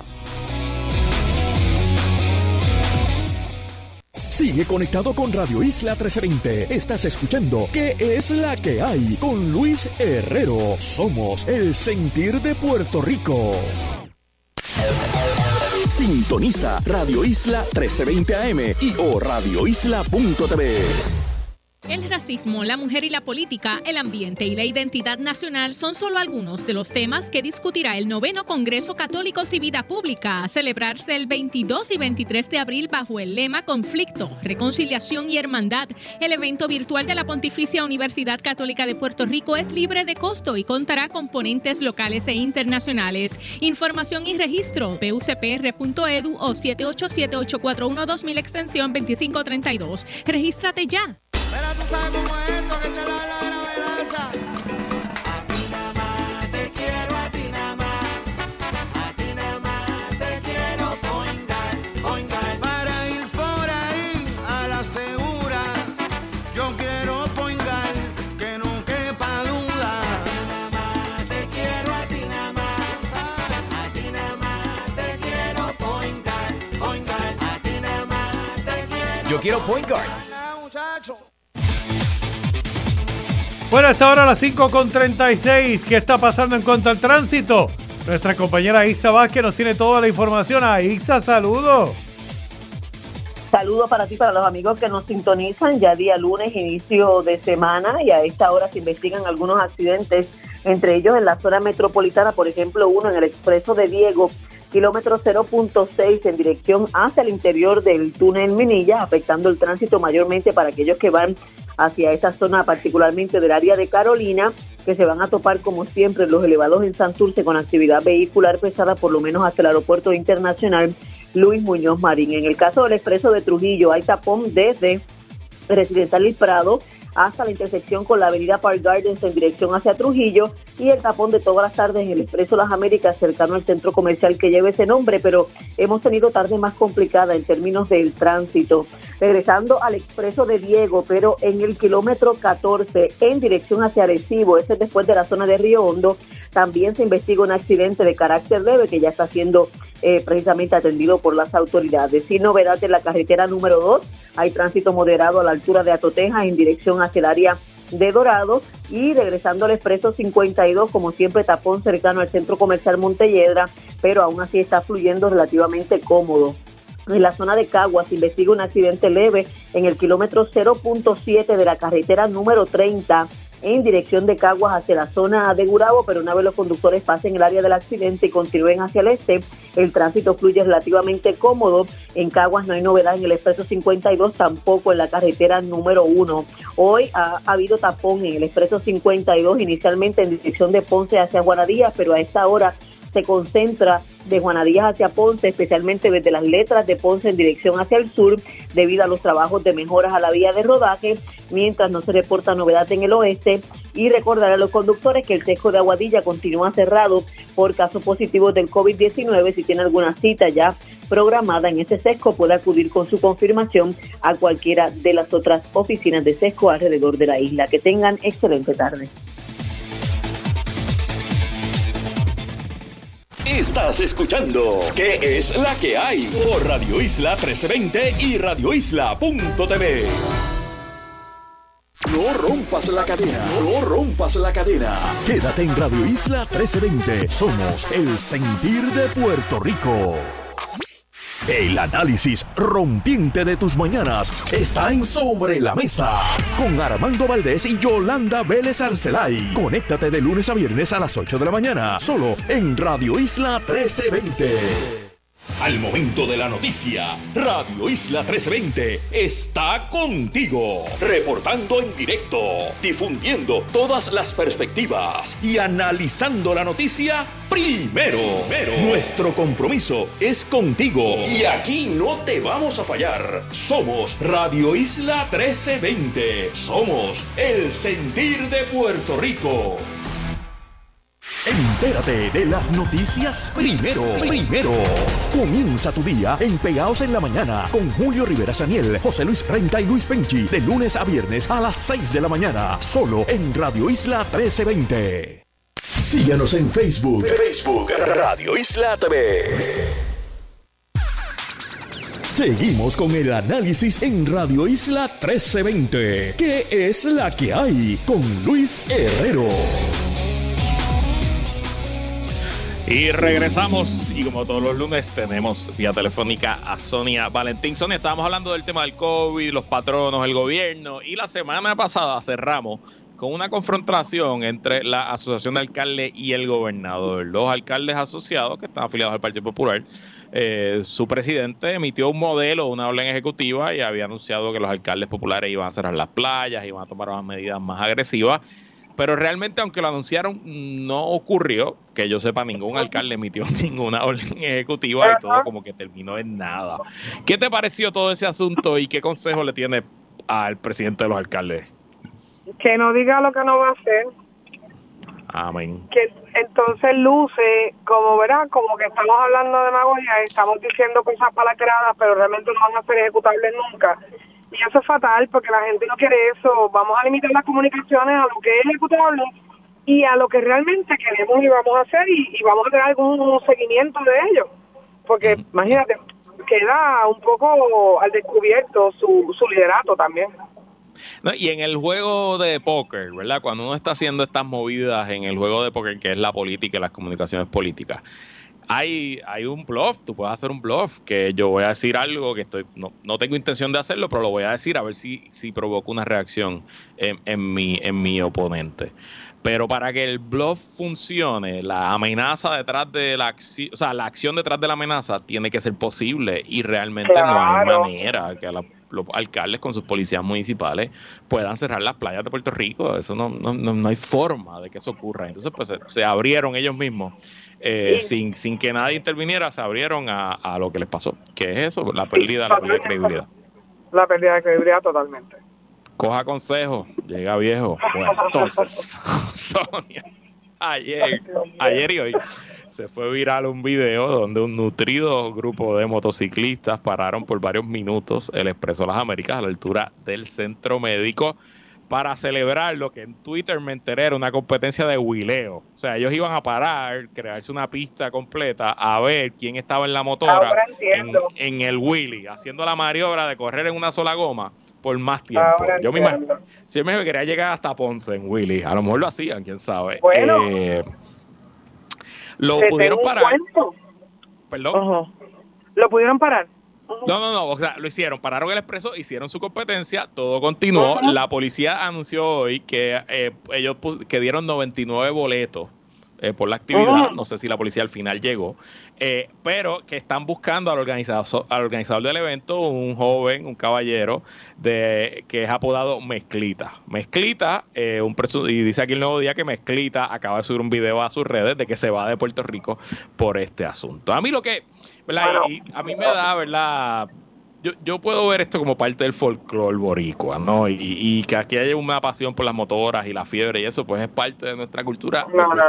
Sigue conectado con Radio Isla 1320. Estás escuchando ¿Qué es la que hay? Con Luis Herrero. Somos el sentir de Puerto Rico. Sintoniza Radio Isla 1320 AM y o radioisla.tv. El racismo, la mujer y la política, el ambiente y la identidad nacional son solo algunos de los temas que discutirá el 9º Congreso Católicos y Vida Pública, a celebrarse el 22 y 23 de abril bajo el lema Conflicto, Reconciliación y Hermandad. El evento virtual de la Pontificia Universidad Católica de Puerto Rico es libre de costo y contará con ponentes locales e internacionales. Información y registro, pucpr.edu o 787-841-2000 extensión 2532. Regístrate ya. Pero tú sabes cómo es esto, que te da la gravedad. A ti nada más te quiero, a ti nada más. A ti nada más te quiero poingar. Para ir por ahí a la segura, yo quiero poingar, que no quepa duda. A ti nada más te quiero, a ti nada más. A ti nada más te quiero poingar. A ti nada más te quiero. Yo quiero poingar. Bueno, a esta hora a las 5:36. ¿Qué está pasando en cuanto al tránsito? Nuestra compañera Isa Vázquez nos tiene toda la información. Isa, saludos. Saludos para ti, para los amigos que nos sintonizan. Ya día lunes, inicio de semana, y a esta hora se investigan algunos accidentes, entre ellos en la zona metropolitana, por ejemplo, uno en el expreso de Diego, kilómetro 0.6 en dirección hacia el interior del túnel Minilla, afectando el tránsito mayormente para aquellos que van hacia esa zona, particularmente del área de Carolina, que se van a topar como siempre los elevados en Santurce con actividad vehicular pesada, por lo menos hasta el aeropuerto internacional Luis Muñoz Marín. En el caso del expreso de Trujillo, hay tapón desde Residencial y Prado hasta la intersección con la avenida Park Gardens en dirección hacia Trujillo, y el tapón de todas las tardes en el Expreso Las Américas cercano al centro comercial que lleva ese nombre, pero hemos tenido tarde más complicada en términos del tránsito. Regresando al Expreso de Diego, pero en el kilómetro 14 en dirección hacia Arecibo, ese es después de la zona de Río Hondo, también se investiga un accidente de carácter leve que ya está siendo precisamente atendido por las autoridades. Sin novedad en la carretera número 2, hay tránsito moderado a la altura de Atoteja en dirección hacia el área de Dorado, y regresando al expreso 52, como siempre, tapón cercano al centro comercial Montelledra, pero aún así está fluyendo relativamente cómodo. En la zona de Caguas se investiga un accidente leve en el kilómetro 0.7 de la carretera número 30 en dirección de Caguas hacia la zona de Gurabo, pero una vez los conductores pasen el área del accidente y continúen hacia el este, el tránsito fluye relativamente cómodo. En Caguas no hay novedad en el expreso 52, tampoco en la carretera número 1. Hoy ha habido tapón en el expreso 52, inicialmente en dirección de Ponce hacia Juanadías, pero a esta hora se concentra de Juanadías hacia Ponce, especialmente desde las letras de Ponce en dirección hacia el sur, debido a los trabajos de mejoras a la vía de rodaje, mientras no se reporta novedad en el oeste. Y recordar a los conductores que el sesco de Aguadilla continúa cerrado por casos positivos del COVID-19. Si tiene alguna cita ya programada en ese sesco, puede acudir con su confirmación a cualquiera de las otras oficinas de sesco alrededor de la isla. Que tengan excelente tarde. Estás escuchando ¿Qué es la que hay? Por Radio Isla 1320 y radioisla.tv. No rompas la cadena, no rompas la cadena. Quédate en Radio Isla 1320. Somos el sentir de Puerto Rico. El análisis rompiente de tus mañanas está en Sobre la Mesa con Armando Valdés y Yolanda Vélez Arcelay. Conéctate de lunes a viernes a las 8 de la mañana, solo en Radio Isla 1320. Al momento de la noticia, Radio Isla 1320 está contigo, reportando en directo, difundiendo todas las perspectivas y analizando la noticia primero. Nuestro compromiso es contigo y aquí no te vamos a fallar. Somos Radio Isla 1320. Somos el sentir de Puerto Rico. Entérate de las noticias primero. Comienza tu día en Pegaos en la Mañana con Julio Rivera Saniel, José Luis Renta y Luis Penchi de lunes a viernes a las 6 de la mañana, solo en Radio Isla 1320. Síguenos en Facebook Radio Isla TV. Seguimos con el análisis en Radio Isla 1320. ¿Qué es la que hay? Con Luis Herrero. Y regresamos, y como todos los lunes tenemos vía telefónica a Sonia Valentín. Sonia, estábamos hablando del tema del COVID, los patronos, el gobierno, y la semana pasada cerramos con una confrontación entre la Asociación de Alcaldes y el gobernador. Los alcaldes asociados, que están afiliados al Partido Popular, su presidente emitió un modelo, una orden ejecutiva, y había anunciado que los alcaldes populares iban a cerrar las playas, iban a tomar unas medidas más agresivas. Pero realmente, aunque lo anunciaron, no ocurrió. Que yo sepa, ningún alcalde emitió ninguna orden ejecutiva y todo como que terminó en nada. ¿Qué te pareció todo ese asunto y qué consejo le tiene al presidente de los alcaldes? Que no diga lo que no va a hacer. Amén. Que entonces luce como, ¿verdad? Como que estamos hablando de demagogia, estamos diciendo cosas palacradas, pero realmente no van a ser ejecutables nunca. Y eso es fatal porque la gente no quiere eso. Vamos a limitar las comunicaciones a lo que es ejecutable y a lo que realmente queremos y vamos a hacer y vamos a tener algún seguimiento de ello. Porque imagínate, queda un poco al descubierto su liderato también. No, y en el juego de póker, ¿verdad? Cuando uno está haciendo estas movidas en el juego de póker, que es la política y las comunicaciones políticas, hay un bluff. Tú puedes hacer un bluff, que yo voy a decir algo que no tengo intención de hacerlo, pero lo voy a decir a ver si provoca una reacción en mi oponente. Pero para que el bluff funcione, la amenaza detrás de la acción, o sea, la acción detrás de la amenaza tiene que ser posible y realmente no hay manera que los alcaldes con sus policías municipales puedan cerrar las playas de Puerto Rico. Eso no hay forma de que eso ocurra. Entonces, pues se abrieron ellos mismos. Sin que nadie interviniera, se abrieron a lo que les pasó. ¿Qué es eso? La pérdida de credibilidad. La pérdida de credibilidad totalmente. Coja consejo, llega viejo. Bueno, entonces, Sonia, ayer y hoy se fue viral un video donde un nutrido grupo de motociclistas pararon por varios minutos el Expreso Las Américas a la altura del Centro Médico para celebrar lo que en Twitter me enteré era una competencia de huileo. O sea, ellos iban a parar, crearse una pista completa a ver quién estaba en la motora en el wheelie, haciendo la maniobra de correr en una sola goma por más tiempo. Yo me imagino, si me quería llegar hasta Ponce en wheelie, a lo mejor lo hacían, quién sabe. Bueno, lo pudieron parar. Perdón. ¿Lo pudieron parar? No, o sea, lo hicieron, pararon el expreso, hicieron su competencia, todo continuó. La policía anunció hoy que ellos que dieron 99 boletos por la actividad. No sé si la policía al final llegó, pero que están buscando al organizador del evento, un joven, un caballero que es apodado Mezclita. Mezclita, y dice aquí el Nuevo Día que Mezclita acaba de subir un video a sus redes de que se va de Puerto Rico por este asunto. A mí lo que, ¿verdad? Y a mí me da, ¿verdad? Yo puedo ver esto como parte del folclore boricua, ¿no? Y que aquí haya una pasión por las motoras y la fiebre y eso, pues es parte de nuestra cultura.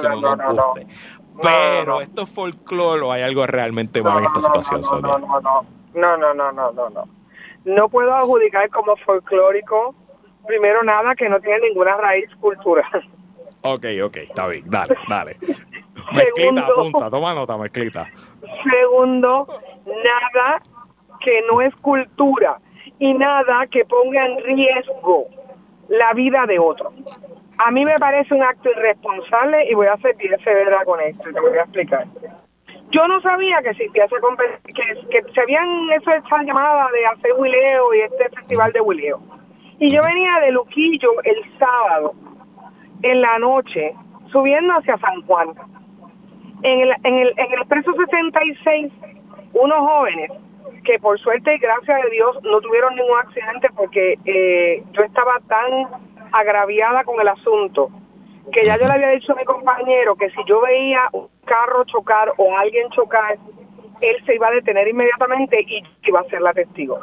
Pero ¿esto es folclore o hay algo realmente mal en esta situación, Sonia? No. No puedo adjudicar como folclórico, primero nada, que no tiene ninguna raíz cultural. Ok, está bien, dale. Mezclita, apunta, toma nota, Mezclita. Segundo, nada que no es cultura y nada que ponga en riesgo la vida de otro. A mí me parece un acto irresponsable y voy a ser bien severa con esto, te voy a explicar. Yo no sabía que existía que se habían esa llamada de hacer huileo y este festival de huileo. Y yo venía de Luquillo el sábado, en la noche, subiendo hacia San Juan. En el expreso 66, unos jóvenes que por suerte y gracias a Dios no tuvieron ningún accidente porque yo estaba tan agraviada con el asunto que ya yo le había dicho a mi compañero que si yo veía un carro chocar o alguien chocar, él se iba a detener inmediatamente y iba a ser la testigo.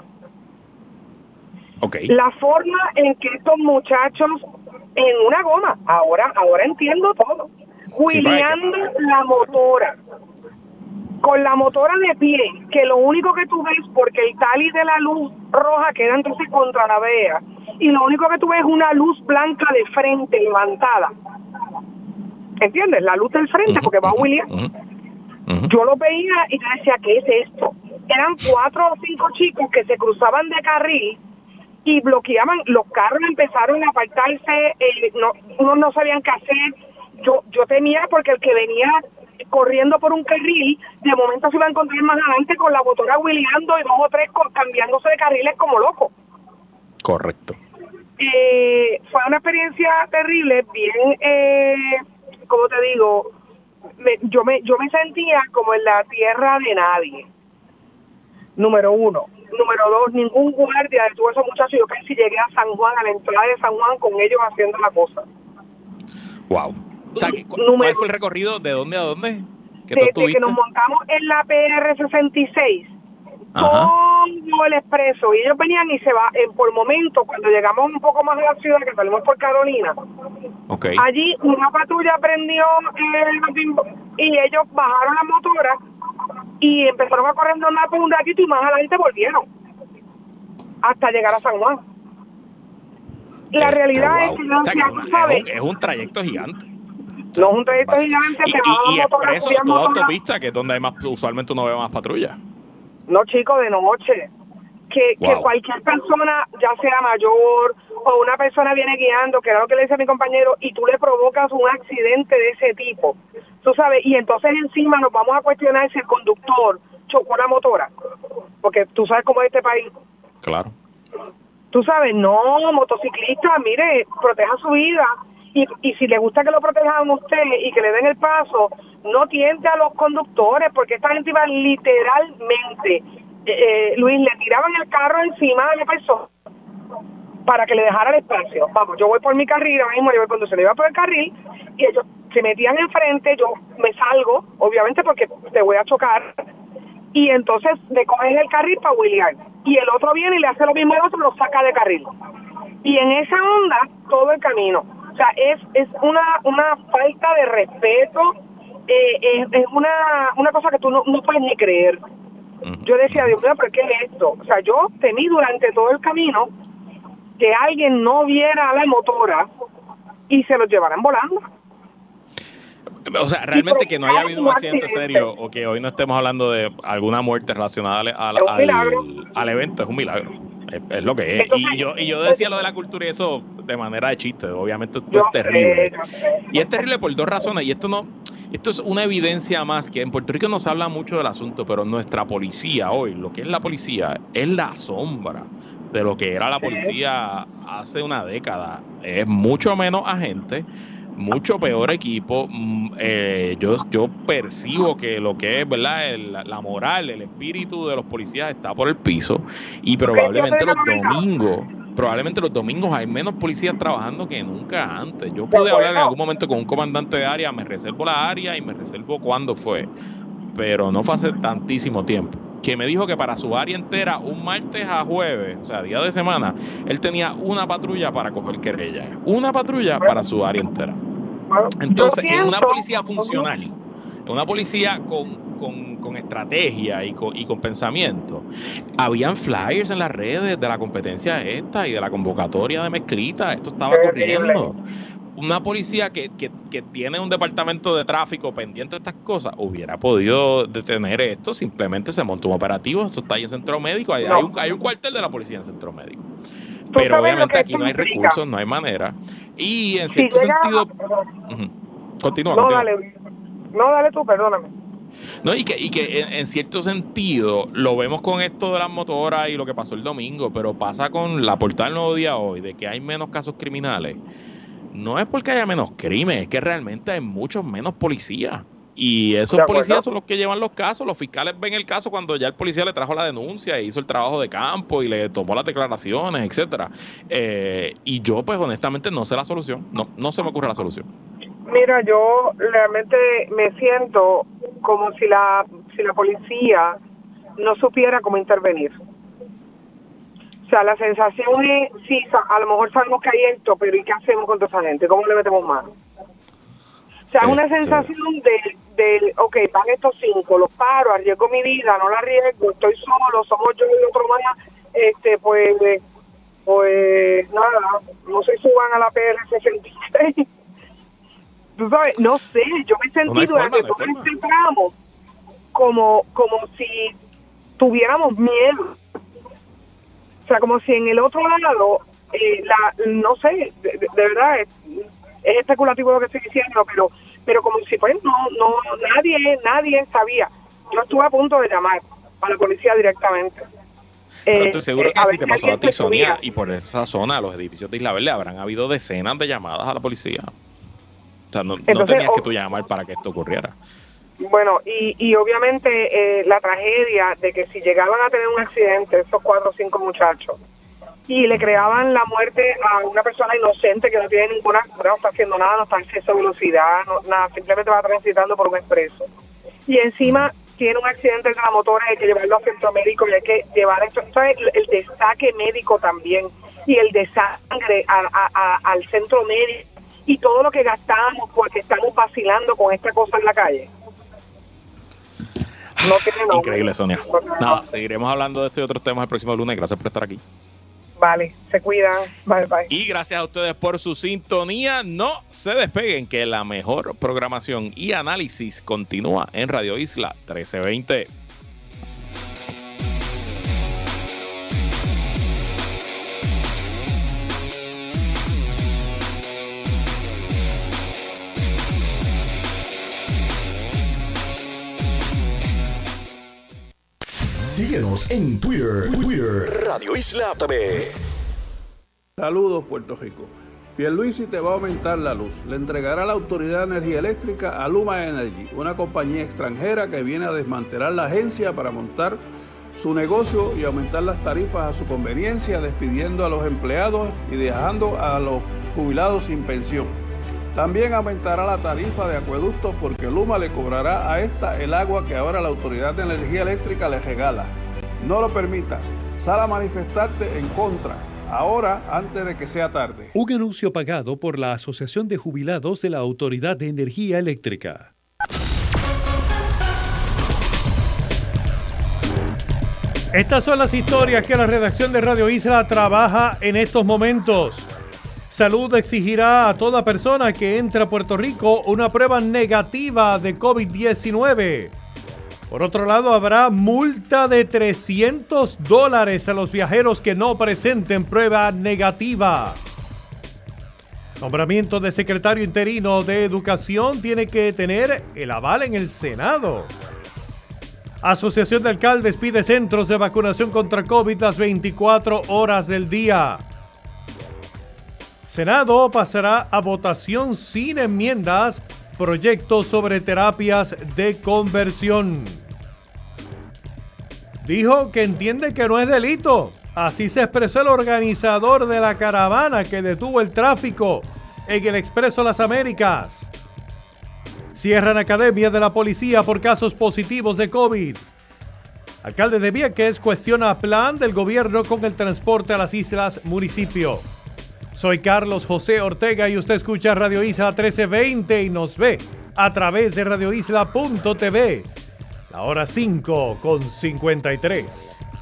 Okay. La forma en que estos muchachos en una goma, ahora entiendo todo, huileando la motora, con la motora de pie, que lo único que tú ves, porque el tali de la luz roja queda entonces contra la vea, y lo único que tú ves es una luz blanca de frente levantada. ¿Entiendes? La luz del frente, porque va a huilear. Yo lo veía y yo decía, ¿qué es esto? Eran 4 o 5 chicos que se cruzaban de carril y bloqueaban, los carros empezaron a apartarse, unos no sabían qué hacer. Yo temía porque el que venía corriendo por un carril, de momento se iba a encontrar más adelante con la motora huileando y 2 o 3 cambiándose de carriles como locos. Correcto. Fue una experiencia terrible, bien, como te digo, yo me sentía como en la tierra de nadie. Número 1. Número 2, ningún guardia detuvo a esos muchachos. Yo casi llegué a San Juan, a la entrada de San Juan, con ellos haciendo la cosa. Wow. O sea, ¿cuál fue el recorrido? ¿De dónde a dónde? Desde que nos montamos en la PR-66, todo el expreso, y ellos venían y se va, por momento, cuando llegamos un poco más a la ciudad, que salimos por Carolina, allí una patrulla prendió y ellos bajaron la motora y empezaron a correr normal por un ratito y más adelante volvieron hasta llegar a San Juan. La realidad es que, o sea, que es un trayecto gigante. No es un trayecto gigante. Y expreso, toda autopista, que es donde hay más, usualmente uno ve más patrullas. No, chico, de noche. Que cualquier persona, ya sea mayor o una persona viene guiando, que era lo que le dice a mi compañero, y tú le provocas un accidente de ese tipo, tú sabes, y entonces encima nos vamos a cuestionar si el conductor chocó la motora, porque tú sabes cómo es este país. Claro. Tú sabes, no, motociclista, mire, proteja su vida, y si le gusta que lo protejan a usted y que le den el paso, no tiente a los conductores, porque esta gente iba literalmente, Luis, le tiraban el carro encima de la persona para que le dejara el espacio. Vamos, yo voy por mi carril, ahora mismo yo voy conduciendo, iba por el carril, y ellos se metían enfrente, yo me salgo, obviamente porque te voy a chocar, y entonces le cogen el carril para huilear, y el otro viene y le hace lo mismo al otro, lo saca de carril. Y en esa onda, todo el camino. O sea, es una falta de respeto, es una cosa que tú no puedes ni creer. Yo decía, Dios mío, ¿pero qué es esto? O sea, yo temí durante todo el camino que alguien no viera la motora y se los llevaran volando. O sea, realmente que no haya habido un accidente serio o que hoy no estemos hablando de alguna muerte relacionada al evento, es un milagro. Es lo que es. Entonces, y yo decía lo de la cultura y eso de manera de chiste. Obviamente esto es terrible. Y es terrible por 2 razones. Y esto es una evidencia más que en Puerto Rico no se habla mucho del asunto, pero nuestra policía hoy, lo que es la policía, es la sombra de lo que era la policía hace una década. Es mucho menos agente, mucho peor equipo. Yo percibo que lo que es, ¿verdad?, la moral, el espíritu de los policías está por el piso, y probablemente los domingos hay menos policías trabajando que nunca antes. Yo pude hablar en algún momento con un comandante de área, me reservo la área y me reservo cuándo fue, pero no fue hace tantísimo tiempo, que me dijo que para su área entera, un martes a jueves, o sea, día de semana, él tenía una patrulla para coger querella, una patrulla para su área entera. Entonces, en una policía funcional, en una policía con estrategia y con pensamiento, habían flyers en las redes de la competencia esta y de la convocatoria de mezclita, esto estaba corriendo. Una policía que tiene un departamento de tráfico pendiente de estas cosas hubiera podido detener esto, simplemente se montó un operativo, eso está ahí en Centro Médico, hay un cuartel de la policía en Centro Médico, pero obviamente aquí no hay recursos, no hay manera, y en cierto sentido... Continúa. Dale tú, perdóname. No, y que en cierto sentido lo vemos con esto de las motoras y lo que pasó el domingo, pero pasa con la portada del Nuevo Día hoy, de que hay menos casos criminales. No es porque haya menos crimen, es que realmente hay muchos menos policías. Y esos policías son los que llevan los casos. Los fiscales ven el caso cuando ya el policía le trajo la denuncia y hizo el trabajo de campo y le tomó las declaraciones, etcétera. Y yo, pues, honestamente, no sé la solución. No se me ocurre la solución. Mira, yo realmente me siento como si la policía no supiera cómo intervenir. O sea, la sensación es, sí, a lo mejor sabemos que hay esto, pero ¿y qué hacemos con toda esa gente? ¿Cómo le metemos mano? O sea, es una sensación de ok, van estos 5, los paro, arriesgo mi vida, no la arriesgo, estoy solo, somos yo y otro más, pues nada, no se suban a la PR-66. Tú sabes, no sé, yo me sentí durante todo este tramo como si tuviéramos miedo. O sea, como si en el otro lado, no sé, de verdad, es especulativo lo que estoy diciendo, pero como si pues nadie sabía. Yo estuve a punto de llamar a la policía directamente. Pero estoy seguro que si te pasó a ti, Sonia, y por esa zona, los edificios de Isla Verde, habrán habido decenas de llamadas a la policía. O sea, no tenías que tú llamar para que esto ocurriera. Bueno, y obviamente la tragedia de que si llegaban a tener un accidente, esos 4 o 5 muchachos, y le creaban la muerte a una persona inocente que no tiene ninguna, no está haciendo nada, no está en exceso de velocidad, nada, simplemente va transitando por un expreso. Y encima tiene un accidente de la motora, hay que llevarlo al centro médico y hay que llevar esto. Entonces el destaque médico también, y el de sangre al centro médico, y todo lo que gastamos porque estamos vacilando con esta cosa en la calle. No tiene nombre. Increíble, Sonia. Nada, seguiremos hablando de este y otros temas el próximo lunes. Gracias por estar aquí. Vale, se cuidan. Bye, bye. Y gracias a ustedes por su sintonía. No se despeguen, que la mejor programación y análisis continúa en Radio Isla 1320. Síguenos en Twitter, Radio Isla TV. Saludos, Puerto Rico. Pierluisi te va a aumentar la luz. Le entregará la Autoridad de Energía Eléctrica a Luma Energy, una compañía extranjera que viene a desmantelar la agencia para montar su negocio y aumentar las tarifas a su conveniencia, despidiendo a los empleados y dejando a los jubilados sin pensión. También aumentará la tarifa de acueductos porque Luma le cobrará a esta el agua que ahora la Autoridad de Energía Eléctrica le regala. No lo permitas. Sal a manifestarte en contra. Ahora, antes de que sea tarde. Un anuncio pagado por la Asociación de Jubilados de la Autoridad de Energía Eléctrica. Estas son las historias que la redacción de Radio Isla trabaja en estos momentos. Salud exigirá a toda persona que entre a Puerto Rico una prueba negativa de COVID-19. Por otro lado, habrá multa de $300 a los viajeros que no presenten prueba negativa. Nombramiento de secretario interino de Educación tiene que tener el aval en el Senado. Asociación de Alcaldes pide centros de vacunación contra COVID las 24 horas del día. Senado pasará a votación sin enmiendas proyecto sobre terapias de conversión. Dijo que entiende que no es delito. Así se expresó el organizador de la caravana que detuvo el tráfico en el Expreso Las Américas. Cierran academias de la policía por casos positivos de COVID. Alcalde de Vieques cuestiona plan del gobierno con el transporte a las islas municipio. Soy Carlos José Ortega y usted escucha Radio Isla 1320 y nos ve a través de radioisla.tv. La hora 5:53.